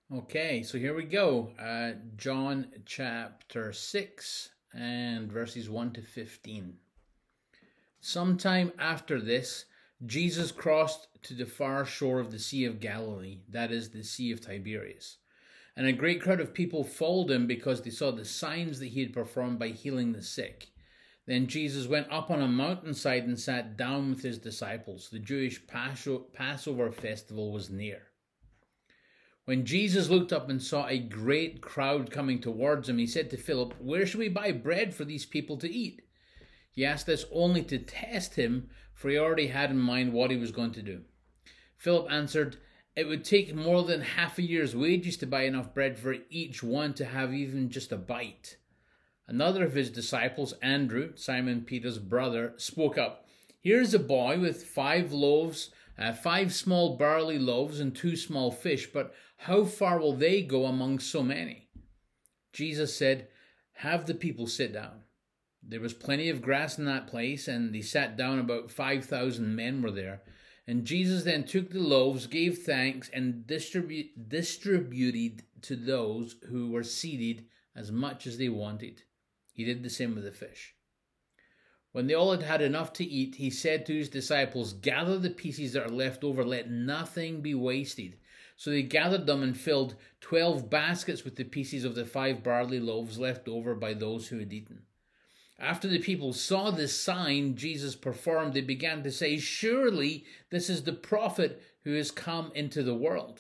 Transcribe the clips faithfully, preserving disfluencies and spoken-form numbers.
Okay, so here we go. Uh, John chapter six and verses one to fifteen. Sometime after this, Jesus crossed to the far shore of the Sea of Galilee, that is, the Sea of Tiberias. And a great crowd of people followed him because they saw the signs that he had performed by healing the sick. Then Jesus went up on a mountainside and sat down with his disciples. The Jewish Passover festival was near. When Jesus looked up and saw a great crowd coming towards him, he said to Philip, "Where shall we buy bread for these people to eat?" He asked this only to test him, for he already had in mind what he was going to do. Philip answered, "It would take more than half a year's wages to buy enough bread for each one to have even just a bite." Another of his disciples, Andrew, Simon Peter's brother, spoke up. "Here is a boy with five loaves, uh, five small barley loaves and two small fish, but how far will they go among so many?" Jesus said, "Have the people sit down." There was plenty of grass in that place, and they sat down. About five thousand men were there. And Jesus then took the loaves, gave thanks, and distribu- distributed to those who were seated as much as they wanted. He did the same with the fish. When they all had had enough to eat, he said to his disciples, "Gather the pieces that are left over, let nothing be wasted." So they gathered them and filled twelve baskets with the pieces of the five barley loaves left over by those who had eaten. After the people saw this sign Jesus performed, they began to say, "Surely this is the prophet who has come into the world."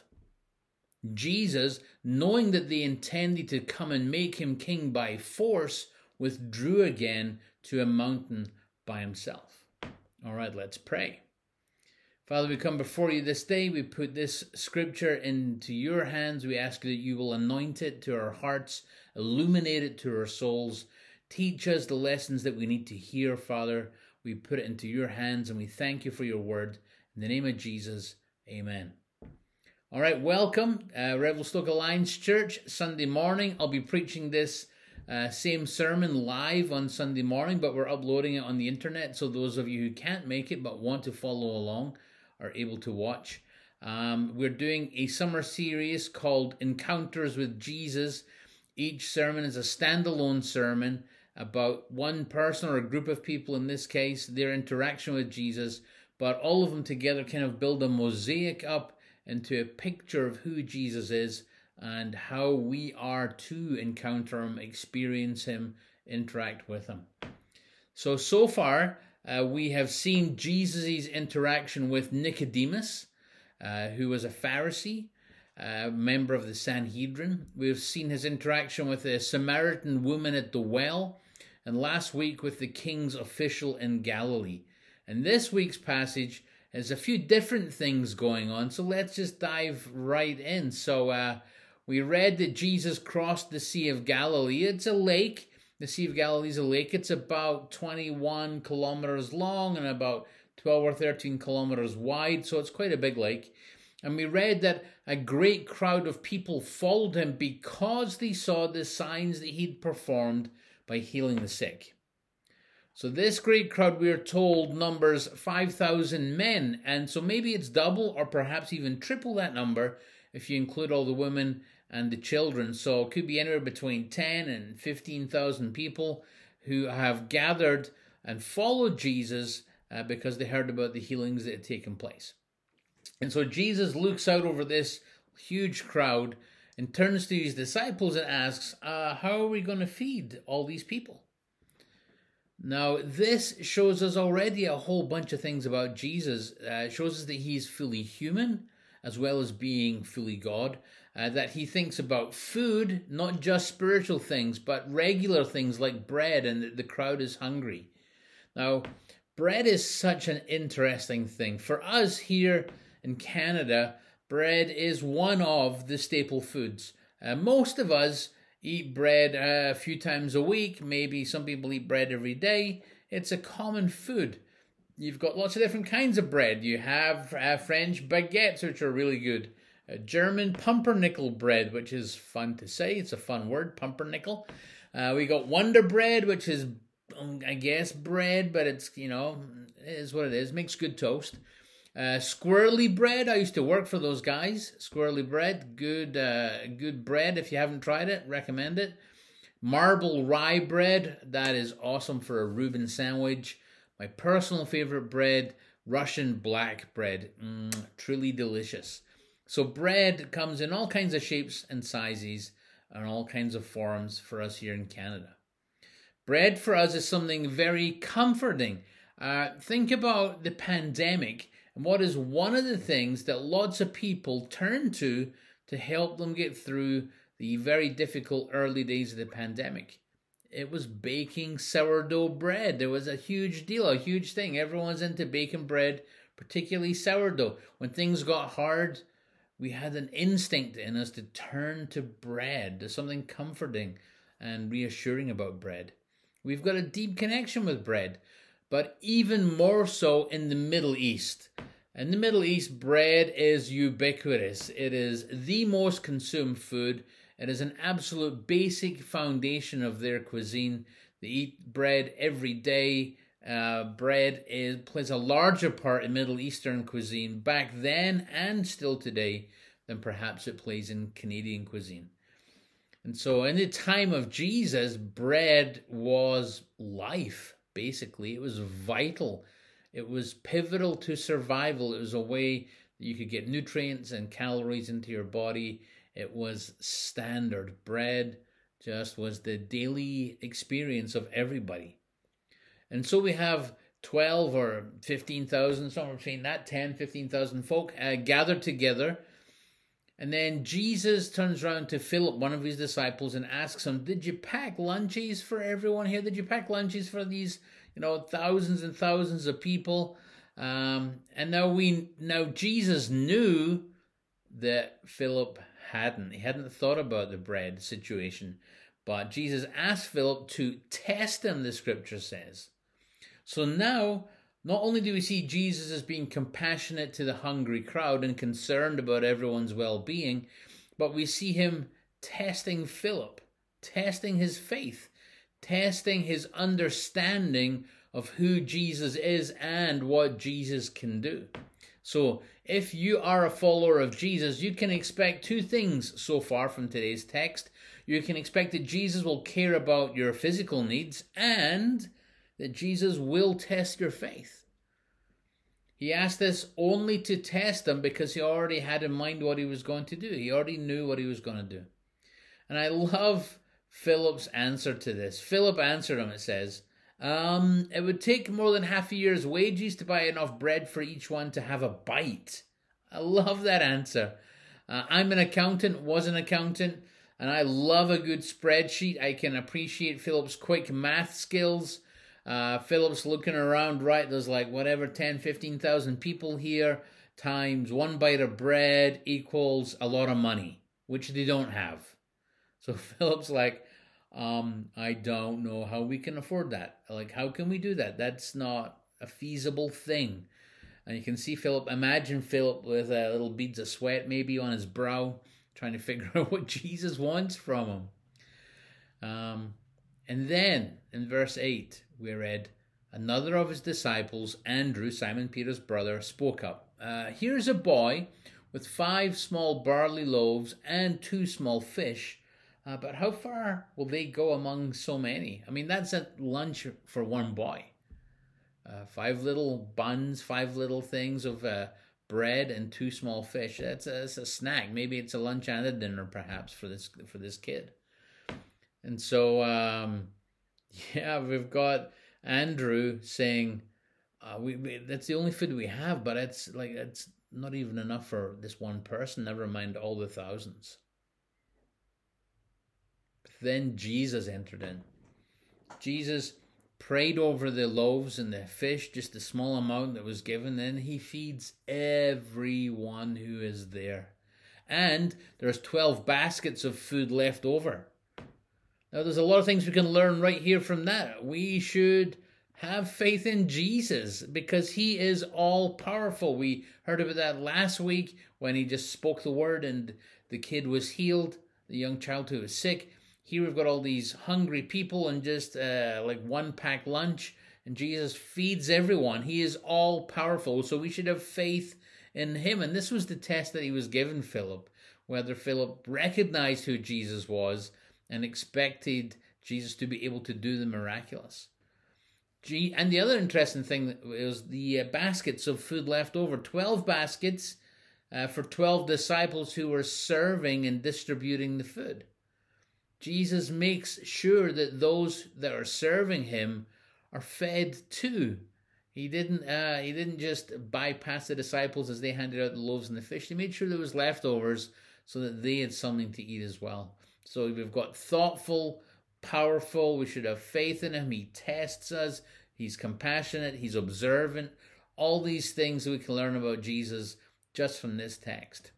Jesus, knowing that they intended to come and make him king by force, withdrew again to a mountain by himself. All right, let's pray. Father, we come before you this day. We put this scripture into your hands. We ask that you will anoint it to our hearts, illuminate it to our souls. Teach us the lessons that we need to hear, Father. We put it into your hands and we thank you for your word. In the name of Jesus, amen. All right, welcome, uh, Revelstoke Alliance Church, Sunday morning. I'll be preaching this uh, same sermon live on Sunday morning, but we're uploading it on the internet, so those of you who can't make it but want to follow along are able to watch. Um, we're doing a summer series called Encounters with Jesus. Each sermon is a standalone sermon about one person or a group of people, in this case, their interaction with Jesus, but all of them together kind of build a mosaic up into a picture of who Jesus is and how we are to encounter him, experience him, interact with him. So, so far, uh, we have seen Jesus' interaction with Nicodemus, uh, who was a Pharisee, a member of the Sanhedrin. We've seen his interaction with a Samaritan woman at the well, and last week with the king's official in Galilee. And this week's passage has a few different things going on, so let's just dive right in. So uh, we read that Jesus crossed the Sea of Galilee. It's a lake. The Sea of Galilee is a lake. It's about twenty-one kilometers long and about twelve or thirteen kilometers wide, so it's quite a big lake. And we read that a great crowd of people followed him because they saw the signs that he'd performed by healing the sick. So this great crowd, we are told, numbers five thousand men. And so maybe it's double or perhaps even triple that number if you include all the women and the children. So it could be anywhere between ten and fifteen thousand people who have gathered and followed Jesus uh, because they heard about the healings that had taken place. And so Jesus looks out over this huge crowd and turns to his disciples and asks, uh, how are we going to feed all these people? Now, this shows us already a whole bunch of things about Jesus. Uh, it shows us that he's fully human as well as being fully God, uh, that he thinks about food, not just spiritual things, but regular things like bread, and that the crowd is hungry. Now, bread is such an interesting thing. For us here in Canada, bread is one of the staple foods. Uh, most of us eat bread uh, a few times a week. Maybe some people eat bread every day. It's a common food. You've got lots of different kinds of bread. You have uh, French baguettes, which are really good. Uh, German pumpernickel bread, which is fun to say. It's a fun word, pumpernickel. Uh, we got Wonder Bread, which is, um, I guess, bread, but it's, you know, it is what it is. Makes good toast. Uh, Squirrely Bread, I used to work for those guys. Squirrely Bread, good, uh, good bread. If you haven't tried it, recommend it. Marble Rye Bread, that is awesome for a Reuben sandwich. My personal favorite bread, Russian Black Bread, mm, truly delicious. So bread comes in all kinds of shapes and sizes and all kinds of forms for us here in Canada. Bread for us is something very comforting. Uh, think about the pandemic and what is one of the things that lots of people turn to to help them get through the very difficult early days of the pandemic. It was baking sourdough bread. There was a huge deal, a huge thing. Everyone's into baking bread, particularly sourdough. When things got hard, we had an instinct in us to turn to bread. There's something comforting and reassuring about bread. We've got a deep connection with bread, but even more so in the Middle East. In the Middle East, bread is ubiquitous. It is the most consumed food. It is an absolute basic foundation of their cuisine. They eat bread every day. Uh, bread is, plays a larger part in Middle Eastern cuisine back then and still today than perhaps it plays in Canadian cuisine. And so in the time of Jesus, bread was life, basically. It was vital. It was pivotal to survival. It was a way that you could get nutrients and calories into your body. It was standard. Bread just was the daily experience of everybody. And so we have twelve or fifteen thousand, somewhere between that, ten, fifteen thousand folk uh, gathered together. And then Jesus turns around to Philip, one of his disciples, and asks him, did you pack lunches for everyone here? Did you pack lunches for these, you know, thousands and thousands of people? Um, and now we, now Jesus knew that Philip hadn't. He hadn't thought about the bread situation. But Jesus asked Philip to test him, the scripture says. So now, not only do we see Jesus as being compassionate to the hungry crowd and concerned about everyone's well-being, but we see him testing Philip, testing his faith, testing his understanding of who Jesus is and what Jesus can do. So if you are a follower of Jesus, you can expect two things so far from today's text. You can expect that Jesus will care about your physical needs and that Jesus will test your faith. He asked this only to test them because he already had in mind what he was going to do. He already knew what he was going to do. And I love Philip's answer to this. Philip answered him, it says, um, it would take more than half a year's wages to buy enough bread for each one to have a bite. I love that answer. Uh, I'm an accountant, was an accountant, and I love a good spreadsheet. I can appreciate Philip's quick math skills. Uh, Philip's looking around, right, there's like whatever, ten, fifteen thousand people here, times one bite of bread equals a lot of money, which they don't have. So Philip's like, um, I don't know how we can afford that. Like, how can we do that? That's not a feasible thing. And you can see Philip, imagine Philip with uh, little beads of sweat maybe on his brow, trying to figure out what Jesus wants from him. Um, and then in verse eight, we read, another of his disciples, Andrew, Simon Peter's brother, spoke up. Uh, Here's a boy with five small barley loaves and two small fish. Uh, but how far will they go among so many? I mean, that's at lunch for one boy. Uh, five little buns, five little things of uh, bread and two small fish. That's a, that's a snack. Maybe it's a lunch and a dinner, perhaps, for this for this kid. And so, um, yeah, we've got Andrew saying, uh, we, we that's the only food we have, but it's like it's not even enough for this one person. Never mind all the thousands. But then Jesus entered in. Jesus prayed over the loaves and the fish, just a small amount that was given. Then he feeds everyone who is there. And there's twelve baskets of food left over. Now, there's a lot of things we can learn right here from that. We should have faith in Jesus because he is all-powerful. We heard about that last week when he just spoke the word and the kid was healed, the young child who was sick. Here we've got all these hungry people and just uh, like one packed lunch, And Jesus feeds everyone. He is all powerful, so we should have faith in him. And this was the test that he was given Philip, whether Philip recognized who Jesus was and expected Jesus to be able to do the miraculous. And the other interesting thing was the baskets of food left over. Twelve baskets uh, for twelve disciples who were serving and distributing the food. Jesus makes sure that those that are serving him are fed too. He didn't uh, he didn't just bypass the disciples as they handed out the loaves and the fish. He made sure there was leftovers so that they had something to eat as well. So we've got thoughtful, powerful. We should have faith in him. He tests us. He's compassionate. He's observant. All these things that we can learn about Jesus just from this text.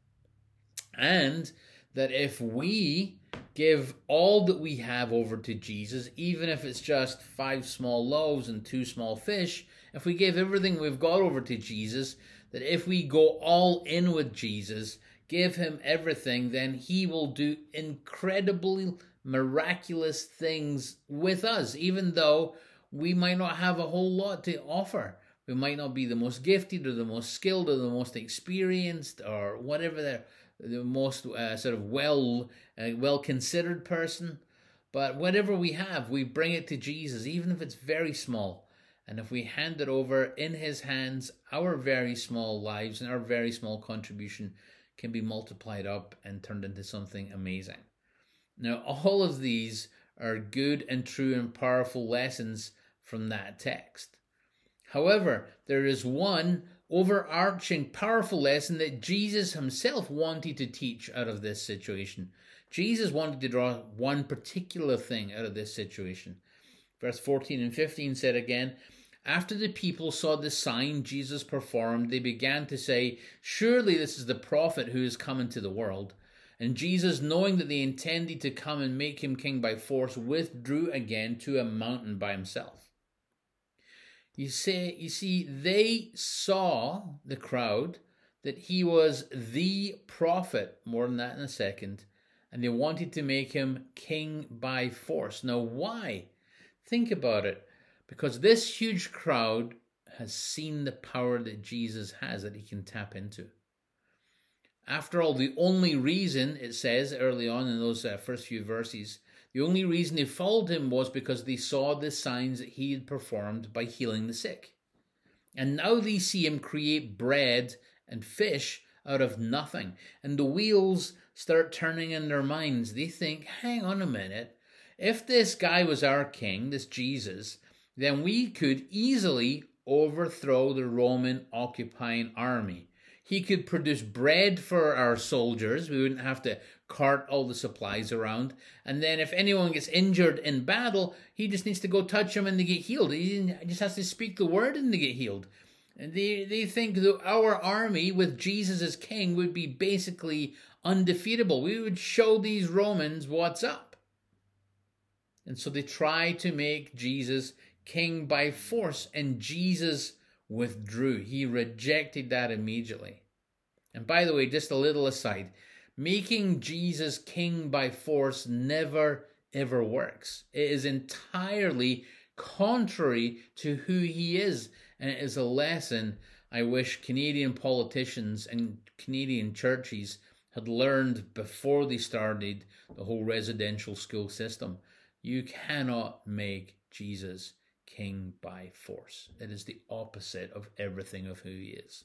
And that if we give all that we have over to Jesus, even if it's just five small loaves and two small fish, if we give everything we've got over to Jesus, that if we go all in with Jesus, give him everything, then he will do incredibly miraculous things with us, even though we might not have a whole lot to offer. We might not be the most gifted or the most skilled or the most experienced or whatever the, the most uh, sort of well uh, well considered person. But whatever we have, we bring it to Jesus, even if it's very small. And if we hand it over in his hands, our very small lives and our very small contribution can be multiplied up and turned into something amazing. Now, all of these are good and true and powerful lessons from that text. However, there is one overarching powerful lesson that Jesus himself wanted to teach out of this situation. Jesus wanted to draw one particular thing out of this situation. Verse fourteen and fifteen said again, "After the people saw the sign Jesus performed, they began to say, 'Surely this is the prophet who is come into the world.' And Jesus, knowing that they intended to come and make him king by force, withdrew again to a mountain by himself." You see, you see, they saw, the crowd, that he was the prophet, more than that in a second, and they wanted to make him king by force. Now, why? Think about it. Because this huge crowd has seen the power that Jesus has, that he can tap into. After all, the only reason, it says early on in those uh, first few verses, the only reason they followed him was because they saw the signs that he had performed by healing the sick. And now they see him create bread and fish out of nothing. And the wheels start turning in their minds. They think, hang on a minute, if this guy was our king, this Jesus, then we could easily overthrow the Roman occupying army. He could produce bread for our soldiers. We wouldn't have to cart all the supplies around. And then if anyone gets injured in battle, he just needs to go touch them and they get healed. He just has to speak the word and they get healed. And they, they think that our army with Jesus as king would be basically undefeatable. We would show these Romans what's up. And so they try to make Jesus king by force, and Jesus withdrew. He rejected that immediately. And by the way, just a little aside, making Jesus king by force never, ever works. It is entirely contrary to who he is, and it is a lesson I wish Canadian politicians and Canadian churches had learned before they started the whole residential school system. You cannot make Jesus king by force. It is the opposite of everything of who he is.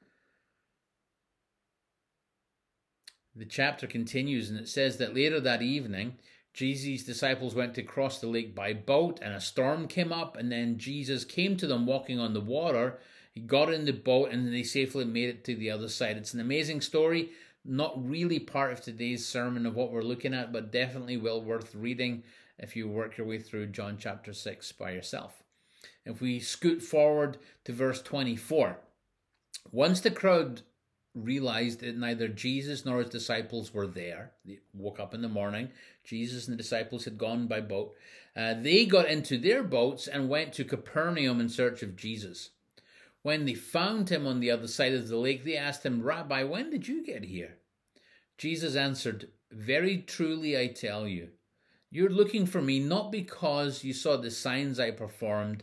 The chapter continues and it says that later that evening, Jesus' disciples went to cross the lake by boat, and a storm came up, and then Jesus came to them walking on the water. He got in the boat and they safely made it to the other side. It's an amazing story, not really part of today's sermon of what we're looking at, but definitely well worth reading if you work your way through John chapter six by yourself. If we scoot forward to verse twenty-four, once the crowd realized that neither Jesus nor his disciples were there, they woke up in the morning, Jesus and the disciples had gone by boat, uh, they got into their boats and went to Capernaum in search of Jesus. When they found him on the other side of the lake, they asked him, "Rabbi, when did you get here?" Jesus answered, "Very truly I tell you, you're looking for me not because you saw the signs I performed,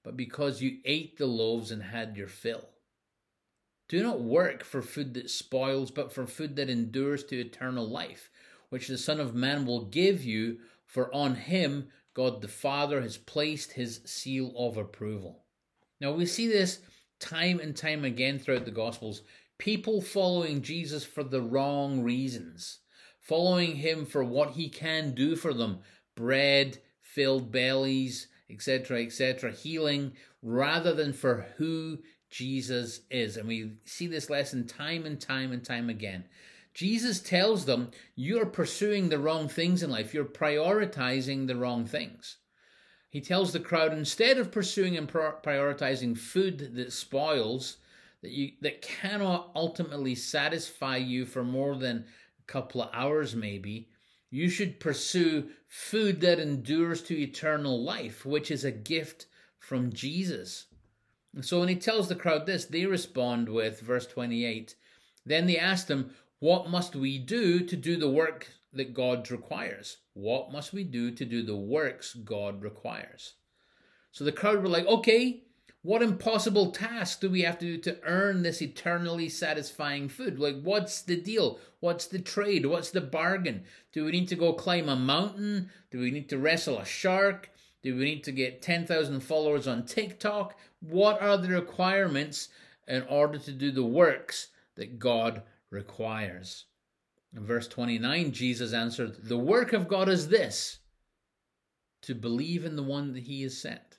but because you ate the loaves and had your fill. Do not work for food that spoils, but for food that endures to eternal life, which the Son of Man will give you, for on him God the Father has placed his seal of approval. Now we see this time and time again throughout the Gospels. People following Jesus for the wrong reasons, following him for what he can do for them, bread, filled bellies, et cetera, et cetera, healing, rather than for who Jesus is. And we see this lesson time and time and time again. Jesus tells them, you're pursuing the wrong things in life. You're prioritizing the wrong things. He tells the crowd, instead of pursuing and prioritizing food that spoils, that you that cannot ultimately satisfy you for more than a couple of hours maybe, you should pursue food that endures to eternal life, which is a gift from Jesus. And so when he tells the crowd this, they respond with verse twenty-eight. Then they asked him, what must we do to do the work that God requires? What must we do to do the works God requires? So the crowd were like, okay, what impossible task do we have to do to earn this eternally satisfying food? Like, what's the deal? What's the trade? What's the bargain? Do we need to go climb a mountain? Do we need to wrestle a shark? Do we need to get ten thousand followers on TikTok? What are the requirements in order to do the works that God requires? In verse twenty-nine, Jesus answered, the work of God is this, to believe in the one that he has sent.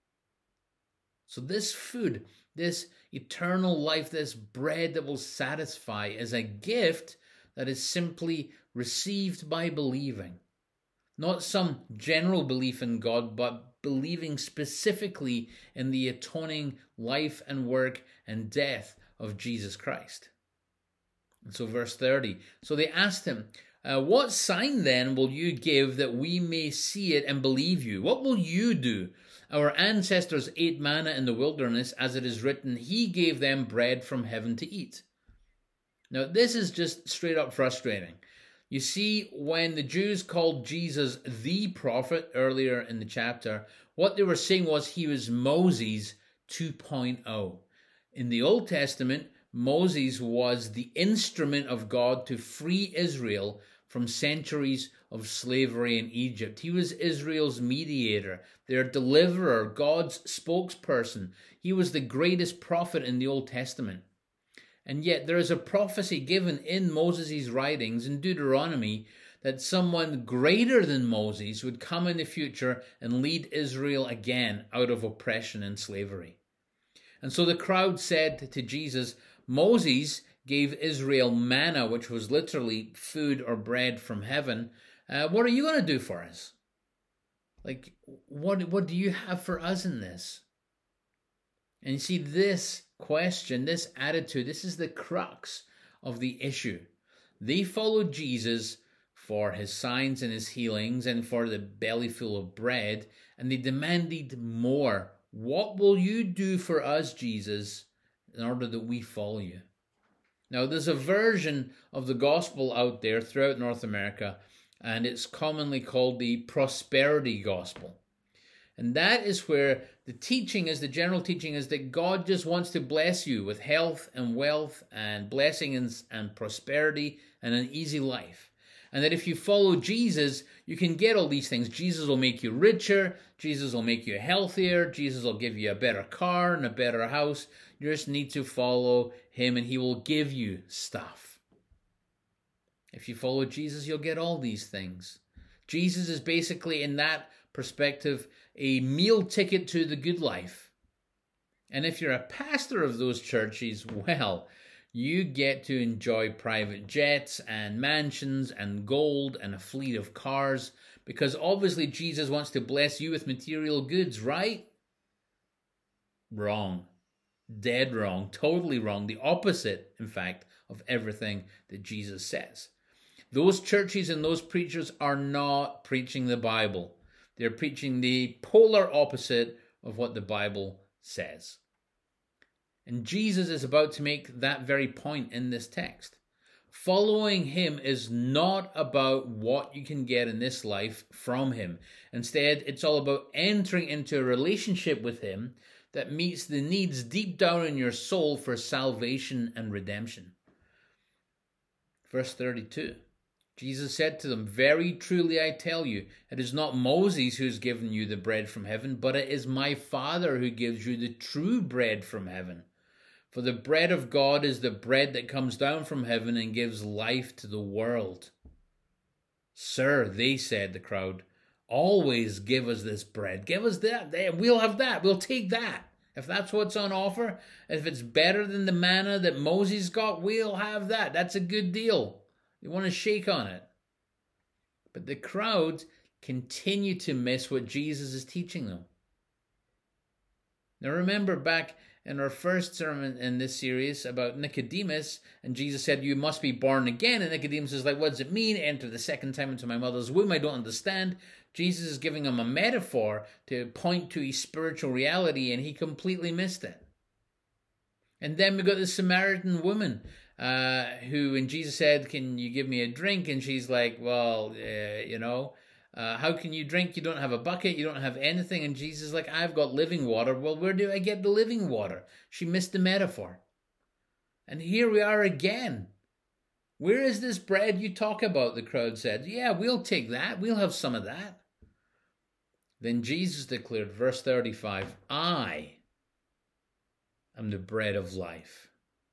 So this food, this eternal life, this bread that will satisfy is a gift that is simply received by believing. Not some general belief in God, but believing specifically in the atoning life and work and death of Jesus Christ. And so verse thirty, so they asked him, uh, what sign then will you give that we may see it and believe you? What will you do? Our ancestors ate manna in the wilderness, as it is written, he gave them bread from heaven to eat. Now this is just straight up frustrating. You see, when the Jews called Jesus the prophet earlier in the chapter, what they were saying was he was Moses two point oh. In the Old Testament, Moses was the instrument of God to free Israel from centuries of slavery in Egypt. He was Israel's mediator, their deliverer, God's spokesperson. He was the greatest prophet in the Old Testament. And yet there is a prophecy given in Moses' writings in Deuteronomy that someone greater than Moses would come in the future and lead Israel again out of oppression and slavery. And so the crowd said to Jesus, Moses gave Israel manna, which was literally food or bread from heaven. Uh, what are you going to do for us? Like, what, what do you have for us in this? And you see, this question, this attitude, this is the crux of the issue. They followed Jesus for his signs and his healings and for the belly full of bread, and they demanded more. What will you do for us, Jesus, in order that we follow you? Now, there's a version of the gospel out there throughout North America, and it's commonly called the prosperity gospel. And that is where the teaching is, the general teaching is that God just wants to bless you with health and wealth and blessing and, and prosperity and an easy life. And that if you follow Jesus, you can get all these things. Jesus will make you richer. Jesus will make you healthier. Jesus will give you a better car and a better house. You just need to follow him and he will give you stuff. If you follow Jesus, you'll get all these things. Jesus is basically, in that perspective, a meal ticket to the good life. And if you're a pastor of those churches, well, you get to enjoy private jets and mansions and gold and a fleet of cars, because obviously Jesus wants to bless you with material goods, right? Wrong. Dead wrong. Totally wrong. The opposite, in fact, of everything that Jesus says. Those churches and those preachers are not preaching the Bible. They're preaching the polar opposite of what the Bible says. And Jesus is about to make that very point in this text. Following him is not about what you can get in this life from him. Instead, it's all about entering into a relationship with him that meets the needs deep down in your soul for salvation and redemption. Verse thirty-two. Jesus said to them, "Very truly I tell you, it is not Moses who has given you the bread from heaven, but it is my Father who gives you the true bread from heaven. For the bread of God is the bread that comes down from heaven and gives life to the world." "Sir," they said, the crowd, "always give us this bread. Give us that. We'll have that. We'll take that. If that's what's on offer, if it's better than the manna that Moses got, we'll have that. That's a good deal." They want to shake on it. But the crowd continue to miss what Jesus is teaching them. Now remember back in our first sermon in this series about Nicodemus, and Jesus said, "You must be born again." And Nicodemus is like, "What does it mean? Enter the second time into my mother's womb? I don't understand." Jesus is giving him a metaphor to point to his spiritual reality, and he completely missed it. And then we got the Samaritan woman, Uh, who, when Jesus said, "Can you give me a drink?" And she's like, "Well, uh, you know, uh, how can you drink? You don't have a bucket, you don't have anything." And Jesus is like, "I've got living water." "Well, where do I get the living water?" She missed the metaphor. And here we are again. "Where is this bread you talk about?" the crowd said. "Yeah, we'll take that. We'll have some of that." Then Jesus declared, verse thirty-five, "I am the bread of life.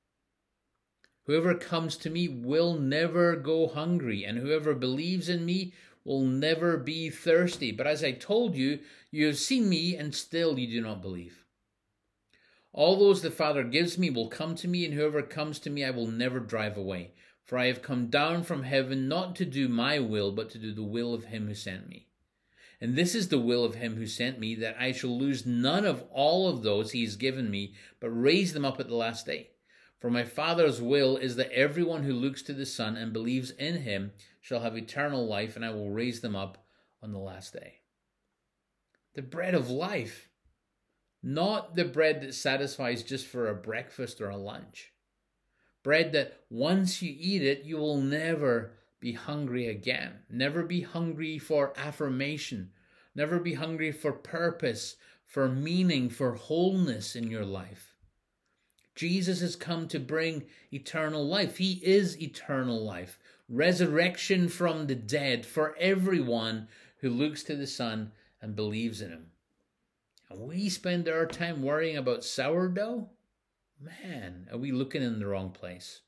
Whoever comes to me will never go hungry, and whoever believes in me will never be thirsty. But as I told you, you have seen me, and still you do not believe. All those the Father gives me will come to me, and whoever comes to me I will never drive away. For I have come down from heaven not to do my will, but to do the will of him who sent me. And this is the will of him who sent me, that I shall lose none of all of those he has given me, but raise them up at the last day. For my Father's will is that everyone who looks to the Son and believes in him shall have eternal life, and I will raise them up on the last day." The bread of life, not the bread that satisfies just for a breakfast or a lunch. Bread that once you eat it, you will never be hungry again. Never be hungry for affirmation. Never be hungry for purpose, for meaning, for wholeness in your life. Jesus has come to bring eternal life. He is eternal life. Resurrection from the dead for everyone who looks to the Son and believes in him. And we spend our time worrying about sourdough? Man, are we looking in the wrong place?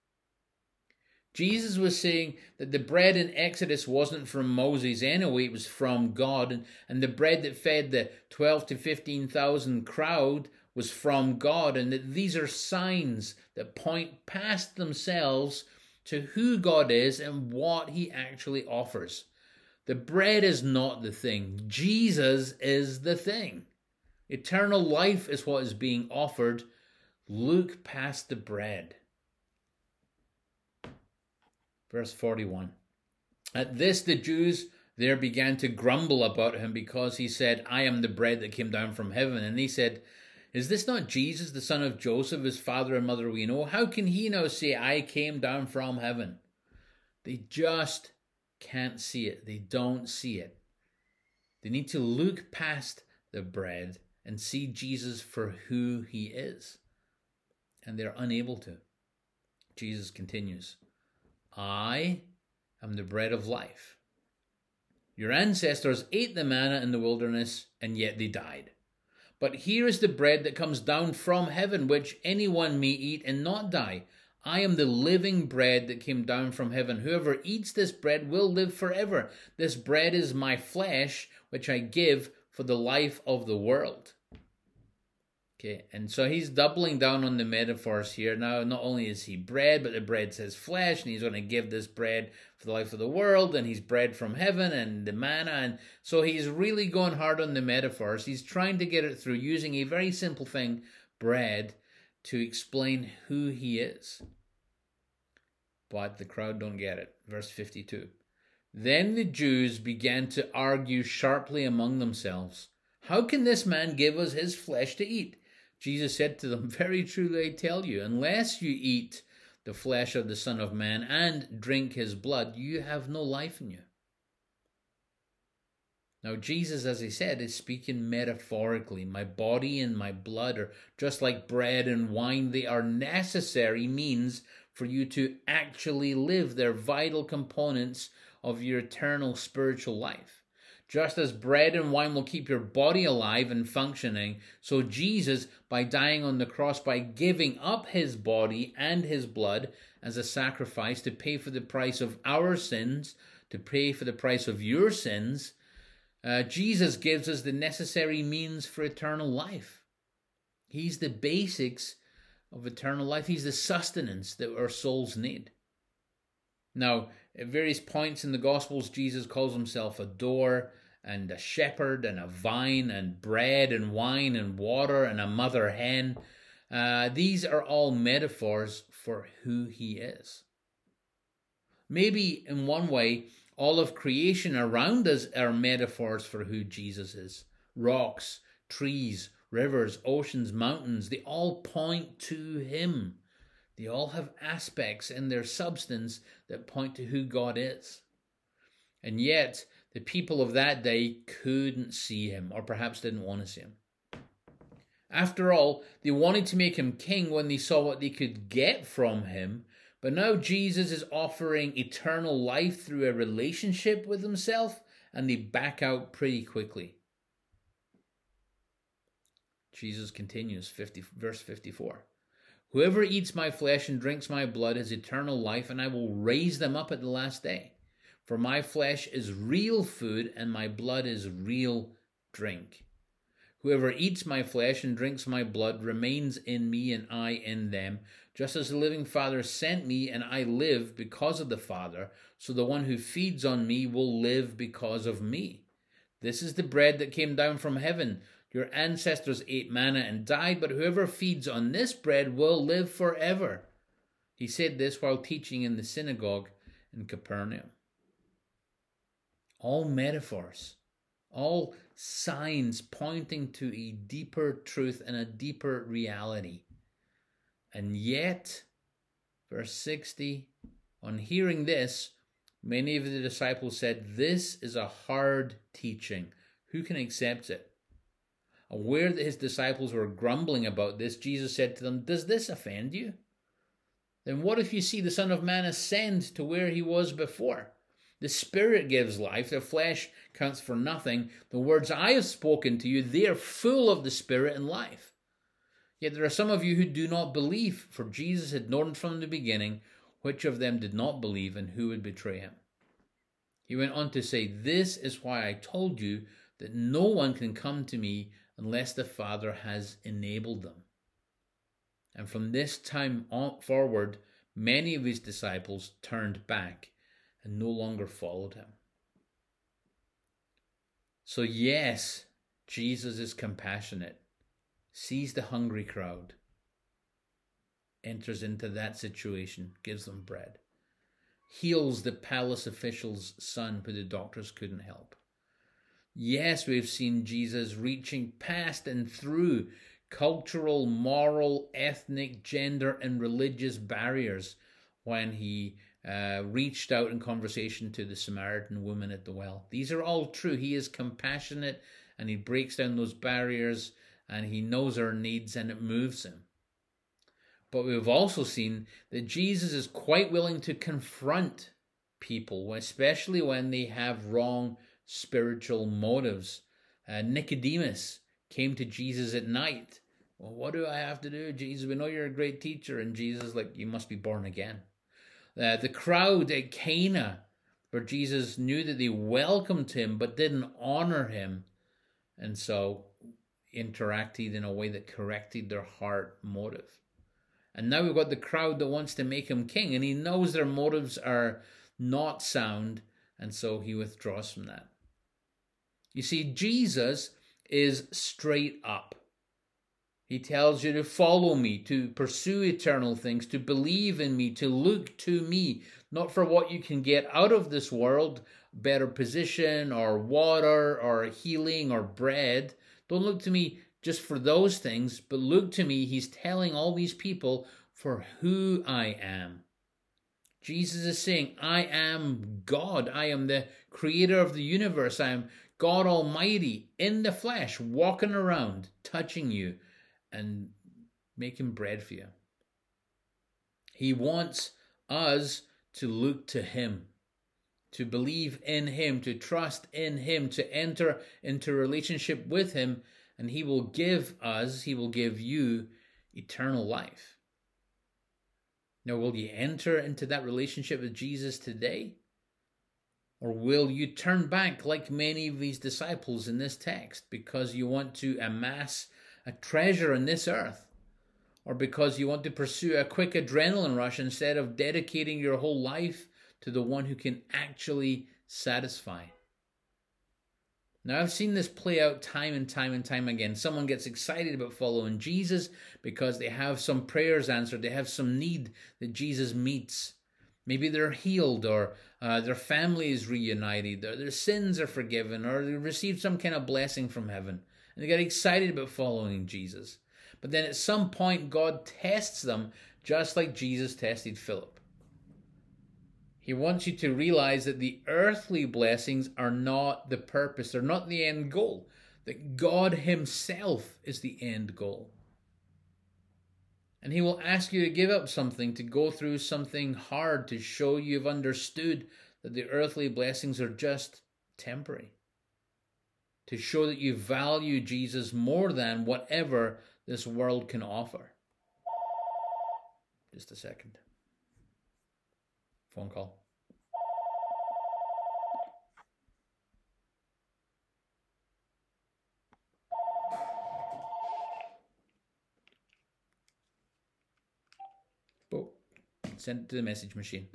Jesus was saying that the bread in Exodus wasn't from Moses anyway, it was from God. And, and the bread that fed the twelve to fifteen thousand crowd was from God, and that these are signs that point past themselves to who God is and what he actually offers. The bread is not the thing. Jesus is the thing. Eternal life is what is being offered. Look past the bread. Verse forty-one. At this the Jews there began to grumble about him, because he said, "I am the bread that came down from heaven." And he said, "Is this not Jesus, the son of Joseph, his father and mother we know? How can he now say, 'I came down from heaven'?" They just can't see it. They don't see it. They need to look past the bread and see Jesus for who he is. And they're unable to. Jesus continues, "I am the bread of life. Your ancestors ate the manna in the wilderness, and yet they died. But here is the bread that comes down from heaven, which anyone may eat and not die. I am the living bread that came down from heaven. Whoever eats this bread will live forever. This bread is my flesh, which I give for the life of the world." Okay, and so he's doubling down on the metaphors here. Now, not only is he bread, but the bread says flesh, and he's going to give this bread for the life of the world, and he's bread from heaven, and the manna, and so he's really going hard on the metaphors. He's trying to get it through using a very simple thing, bread, to explain who he is. But the crowd don't get it. Verse fifty-two. Then the Jews began to argue sharply among themselves, "How can this man give us his flesh to eat?" Jesus said to them, "Very truly I tell you, unless you eat the flesh of the Son of Man and drink his blood, you have no life in you. Now, Jesus, as he said, is speaking metaphorically. My body and my blood are just like bread and wine. They are necessary means for you to actually live. They're vital components of your eternal spiritual life. Just as bread and wine will keep your body alive and functioning, so Jesus, by dying on the cross, by giving up his body and his blood as a sacrifice to pay for the price of our sins, to pay for the price of your sins, Uh, Jesus gives us the necessary means for eternal life. He's the basics of eternal life. He's the sustenance that our souls need. Now, at various points in the Gospels, Jesus calls himself a door and a shepherd and a vine and bread and wine and water and a mother hen. Uh, these are all metaphors for who he is. Maybe in one way, all of creation around us are metaphors for who Jesus is. Rocks, trees, rivers, oceans, mountains, they all point to him. They all have aspects in their substance that point to who God is. And yet, the people of that day couldn't see him, or perhaps didn't want to see him. After all, they wanted to make him king when they saw what they could get from him. But now Jesus is offering eternal life through a relationship with himself, and they back out pretty quickly. Jesus continues, fifty, verse fifty-four. Whoever eats my flesh and drinks my blood has eternal life, and I will raise them up at the last day. For my flesh is real food, and my blood is real drink. Whoever eats my flesh and drinks my blood remains in me, and I in them. Just as the living Father sent me, and I live because of the Father, so the one who feeds on me will live because of me. This is the bread that came down from heaven. Your ancestors ate manna and died, but whoever feeds on this bread will live forever. He said this while teaching in the synagogue in Capernaum. All metaphors, all signs pointing to a deeper truth and a deeper reality. And yet, verse sixty, on hearing this, many of the disciples said, "This is a hard teaching. Who can accept it?" Aware that his disciples were grumbling about this, Jesus said to them, "Does this offend you? Then what if you see the Son of Man ascend to where he was before? The Spirit gives life, the flesh counts for nothing. The words I have spoken to you, they are full of the Spirit and life. Yet there are some of you who do not believe, for Jesus had known from the beginning which of them did not believe and who would betray him." He went on to say, "This is why I told you that no one can come to me unless the Father has enabled them." And from this time on forward, many of his disciples turned back and no longer followed him. So yes, Jesus is compassionate, sees the hungry crowd, enters into that situation, gives them bread, heals the palace official's son who the doctors couldn't help. Yes, we've seen Jesus reaching past and through cultural, moral, ethnic, gender, and religious barriers when he uh, reached out in conversation to the Samaritan woman at the well. These are all true. He is compassionate, and he breaks down those barriers, and he knows our needs, and it moves him. But we've also seen that Jesus is quite willing to confront people, especially when they have wrong spiritual motives. Uh, Nicodemus came to Jesus at night. "Well, what do I have to do, Jesus? We know you're a great teacher." And Jesus, like, "You must be born again." Uh, the crowd at Cana, where Jesus knew that they welcomed him but didn't honor him, and so interacted in a way that corrected their heart motive. And now we've got the crowd that wants to make him king, and he knows their motives are not sound, and so he withdraws from that. You see, Jesus is straight up. He tells you to follow me, to pursue eternal things, to believe in me, to look to me, not for what you can get out of this world, better position or water or healing or bread. Don't look to me just for those things, but look to me. He's telling all these people for who I am. Jesus is saying, I am God. I am the creator of the universe. I am God Almighty in the flesh, walking around, touching you and making bread for you. He wants us to look to him, to believe in him, to trust in him, to enter into a relationship with him, and he will give us, he will give you eternal life. Now, will you enter into that relationship with Jesus today? Or will you turn back like many of these disciples in this text because you want to amass a treasure on this earth? Or because you want to pursue a quick adrenaline rush instead of dedicating your whole life to the one who can actually satisfy? Now, I've seen this play out time and time and time again. Someone gets excited about following Jesus because they have some prayers answered. They have some need that Jesus meets. Maybe they're healed, or uh, their family is reunited, or their sins are forgiven, or they received some kind of blessing from heaven. And they get excited about following Jesus. But then at some point, God tests them just like Jesus tested Philip. He wants you to realize that the earthly blessings are not the purpose. They're not the end goal. That God himself is the end goal. And he will ask you to give up something, to go through something hard, to show you've understood that the earthly blessings are just temporary. To show that you value Jesus more than whatever this world can offer. Just a second. Phone call. Oh, send it to the message machine.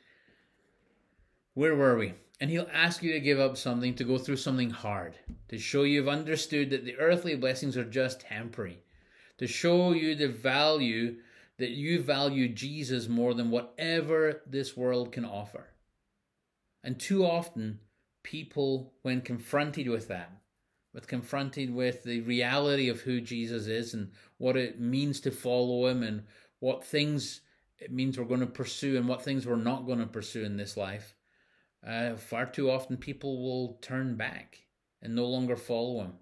Where were we? And he'll ask you to give up something, to go through something hard, to show you've understood that the earthly blessings are just temporary, to show you the value that you value Jesus more than whatever this world can offer. And too often, people, when confronted with that, with confronted with the reality of who Jesus is and what it means to follow him and what things it means we're going to pursue and what things we're not going to pursue in this life, uh, far too often people will turn back and no longer follow him.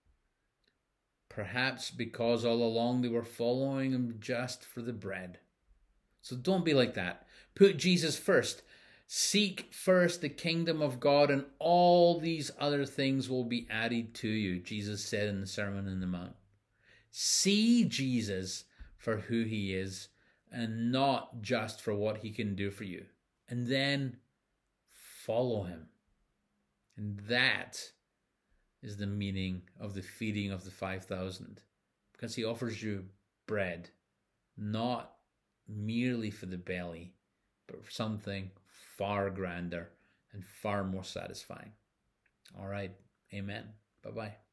Perhaps because all along they were following him just for the bread. So don't be like that. Put Jesus first. Seek first the kingdom of God, and all these other things will be added to you, Jesus said in the Sermon on the Mount. See Jesus for who he is, and not just for what he can do for you. And then follow him. And that is the meaning of the feeding of the five thousand. Because he offers you bread, not merely for the belly, but for something far grander and far more satisfying. All right. Amen. Bye-bye.